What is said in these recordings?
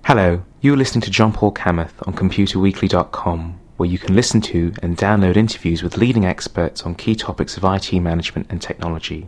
Hello, you're listening to John Paul Kamath on ComputerWeekly.com, where you can listen to and download interviews with leading experts on key topics of IT management and technology.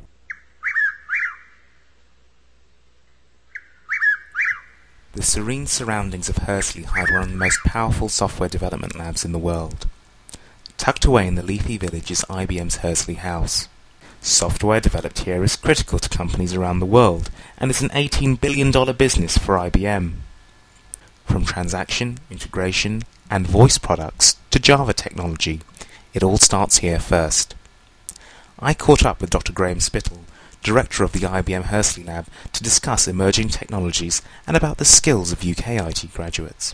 The serene surroundings of Hursley hide one of the most powerful software development labs in the world. Tucked away in the leafy village is IBM's Hursley House. Software developed here is critical to companies around the world, and is an $18 billion business for IBM. From transaction, integration, and voice products to Java technology, it all starts here first. I caught up with Dr. Graham Spittle, director of the IBM Hursley Lab, to discuss emerging technologies and about the skills of UK IT graduates.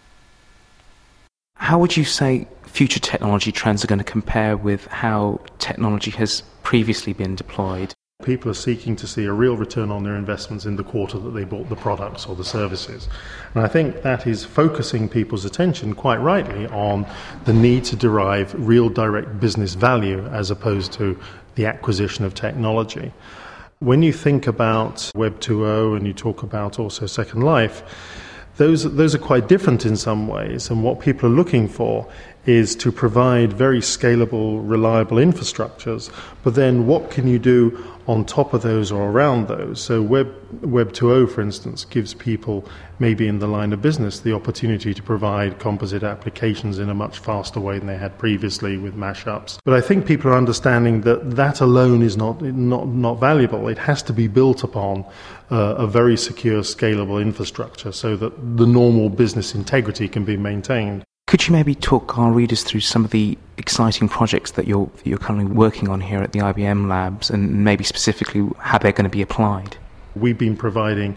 How would you say future technology trends are going to compare with how technology has previously been deployed? People are seeking to see a real return on their investments in the quarter that they bought the products or the services. And I think that is focusing people's attention, quite rightly, on the need to derive real direct business value as opposed to the acquisition of technology. When you think about Web 2.0 and you talk about also Second Life, those are quite different in some ways, and what people are looking for is to provide very scalable, reliable infrastructures, but then what can you do on top of those or around those? So Web 2.0, for instance, gives people, maybe in the line of business, the opportunity to provide composite applications in a much faster way than they had previously with mashups. But I think people are understanding that that alone is not valuable. It has to be built upon a very secure, scalable infrastructure so that the normal business integrity can be maintained. Could you maybe talk our readers through some of the exciting projects that you're currently working on here at the IBM Labs, and maybe specifically how they're going to be applied? We've been providing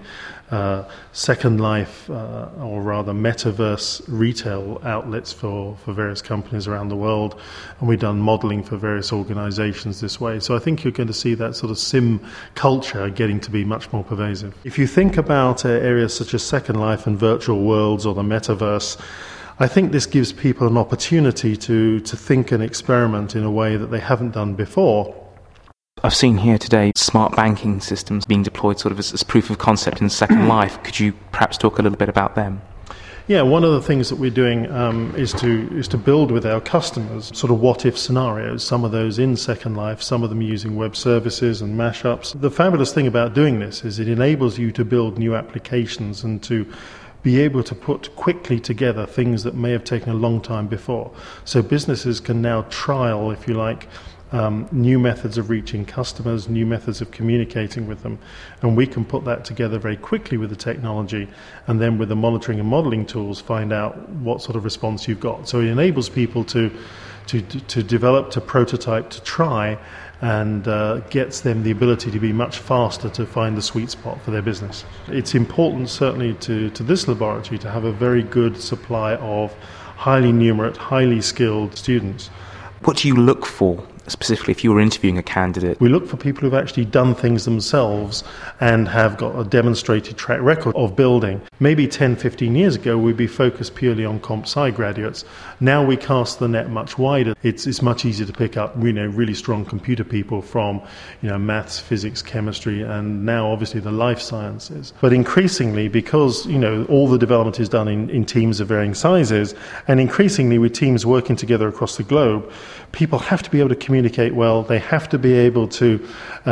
Second Life, or rather metaverse retail outlets for various companies around the world, and we've done modeling for various organizations this way. So I think you're going to see that sort of sim culture getting to be much more pervasive. If you think about areas such as Second Life and virtual worlds or the metaverse, I think this gives people an opportunity to think and experiment in a way that they haven't done before. I've seen here today smart banking systems being deployed sort of as proof of concept in Second Life. Could you perhaps talk a little bit about them? Yeah, one of the things that we're doing is to build with our customers sort of what-if scenarios, some of those in Second Life, some of them using web services and mashups. The fabulous thing about doing this is it enables you to build new applications and to be able to put quickly together things that may have taken a long time before. So businesses can now trial, if you like, new methods of reaching customers, new methods of communicating with them, and we can put that together very quickly with the technology, and then with the monitoring and modeling tools find out what sort of response you've got. So it enables people to develop, to prototype, to try, and gets them the ability to be much faster to find the sweet spot for their business. It's important, certainly to this laboratory, to have a very good supply of highly numerate, highly skilled students. What do you look for, specifically if you were interviewing a candidate? We look for people who've actually done things themselves and have got a demonstrated track record of building. Maybe 10, 15 years ago, we'd be focused purely on comp sci graduates. Now we cast the net much wider. It's much easier to pick up, really strong computer people from, maths, physics, chemistry, and now obviously the life sciences. But increasingly, because, all the development is done in teams of varying sizes, and increasingly with teams working together across the globe, people have to be able to communicate well. They have to be able to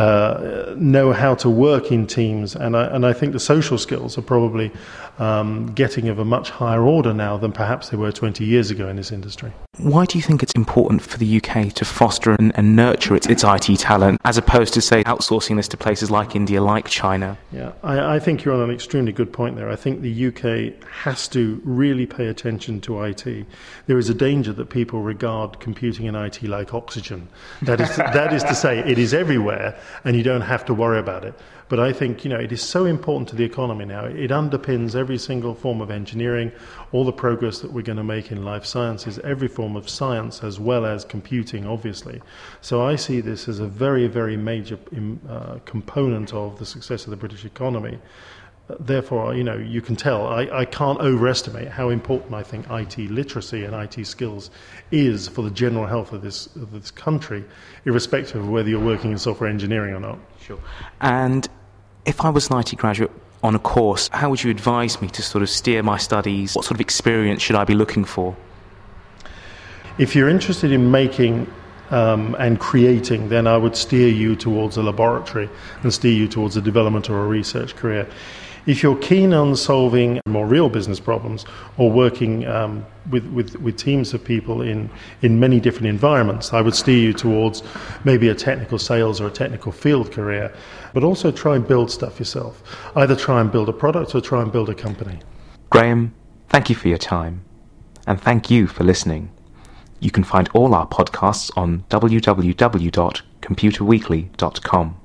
know how to work in teams, and I think the social skills are probably getting of a much higher order now than perhaps they were 20 years ago in this industry. Why do you think it's important for the UK to foster and nurture its IT talent, as opposed to, say, outsourcing this to places like India, like China? Yeah, I think you're on an extremely good point there. I think the UK has to really pay attention to IT. There is a danger that people regard computing and IT like oxygen. That is to say, it is everywhere and you don't have to worry about it. But I think, it is so important to the economy now. It underpins every single form of engineering, all the progress that we're going to make in life sciences, every form of science, as well as computing, obviously. So I see this as a very, very major component of the success of the British economy. Therefore, you can tell, I can't overestimate how important I think IT literacy and IT skills is for the general health of this country, irrespective of whether you're working in software engineering or not. Sure. And if I was an IT graduate, on a course, how would you advise me to sort of steer my studies? What sort of experience should I be looking for? If you're interested in making and creating, then I would steer you towards a laboratory and steer you towards a development or a research career. If you're keen on solving more real business problems or working with teams of people in many different environments, I would steer you towards maybe a technical sales or a technical field career, but also try and build stuff yourself. Either try and build a product or try and build a company. Graham, thank you for your time, and thank you for listening. You can find all our podcasts on www.computerweekly.com.